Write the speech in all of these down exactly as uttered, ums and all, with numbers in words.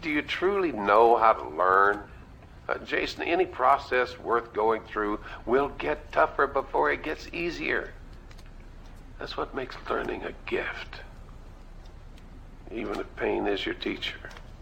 Do you truly know how to learn? Uh, Jason, any process worth going through will get tougher before it gets easier. That's what makes learning a gift, even if pain is your teacher.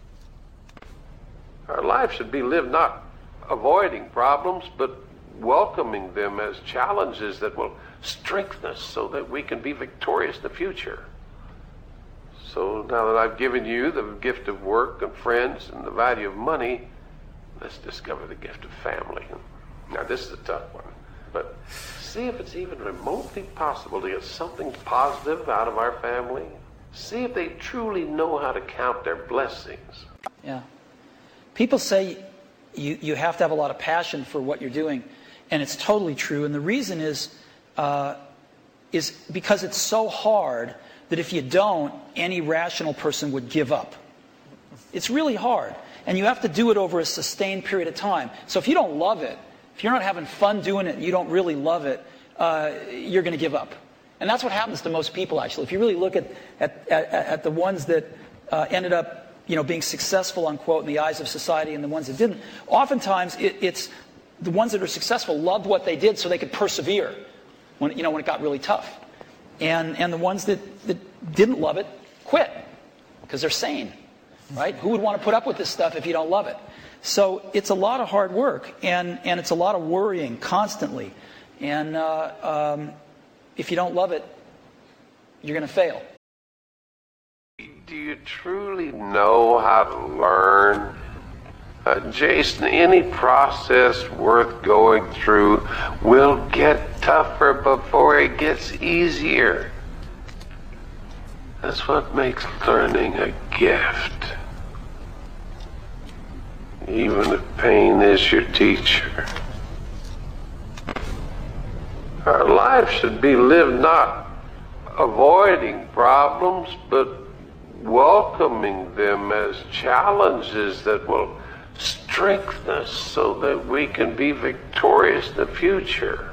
Our life should be lived not avoiding problems, but welcoming them as challenges that will strengthen us so that we can be victorious in the future. So now that I've given you the gift of work and friends and the value of money, let's discover the gift of family. Now this is a tough one, but see if it's even remotely possible to get something positive out of our family. See if they truly know how to count their blessings. Yeah. People say you, you have to have a lot of passion for what you're doing, and it's totally true. And the reason is, uh, is because it's so hard that if you don't, any rational person would give up. It's really hard. And you have to do it over a sustained period of time. So if you don't love it, if you're not having fun doing it, and you don't really love it, uh, you're going to give up. And that's what happens to most people, actually. If you really look at, at, at, at the ones that uh, ended up you know, being successful, unquote, in the eyes of society and the ones that didn't, oftentimes it, it's the ones that are successful loved what they did so they could persevere when, you know, when it got really tough. And, and the ones that, that didn't love it quit because they're sane, right? Who would want to put up with this stuff if you don't love it? So it's a lot of hard work, and, and it's a lot of worrying constantly. And uh, um, if you don't love it, you're going to fail. Do you truly know how to learn? Uh, Jason, any process worth going through will get tougher before it gets easier. That's what makes learning a gift, even if pain is your teacher. Our life should be lived not avoiding problems, but welcoming them as challenges that will strengthen us so that we can be victorious in the future.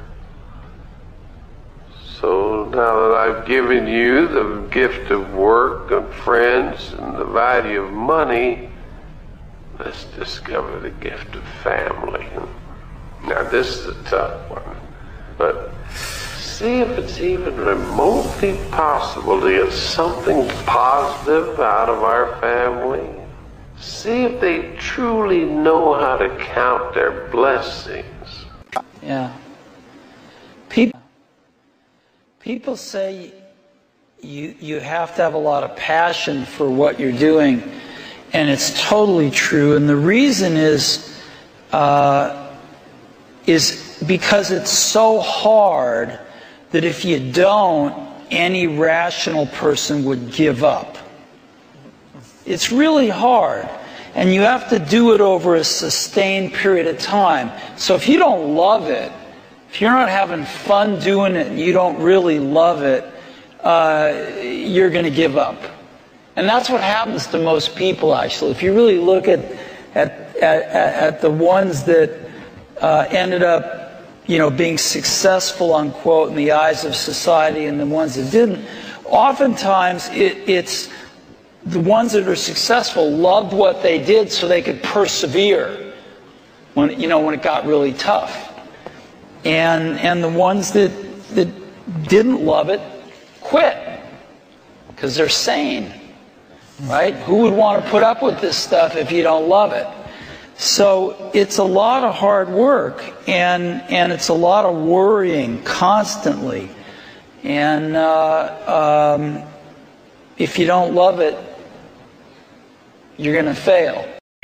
So now that I've given you the gift of work and friends and the value of money, let's discover the gift of family. Now this is a tough one, but see if it's even remotely possible to get something positive out of our family. See if they truly know how to count their blessings. Yeah. People, people say you, you have to have a lot of passion for what you're doing, and it's totally true. And the reason is, uh, is because it's so hard that if you don't, any rational person would give up. It's really hard, and you have to do it over a sustained period of time. So if you don't love it, if you're not having fun doing it and you don't really love it, uh, you're going to give up. And that's what happens to most people, actually. If you really look at at, at, at the ones that uh, ended up you know, being successful, unquote, in the eyes of society and the ones that didn't, oftentimes it, it's the ones that are successful loved what they did so they could persevere when, you know, when it got really tough. And, and the ones that, that didn't love it quit because they're sane, right? Who would want to put up with this stuff if you don't love it? So it's a lot of hard work, and and it's a lot of worrying constantly. And uh, um, if you don't love it, you're going to fail.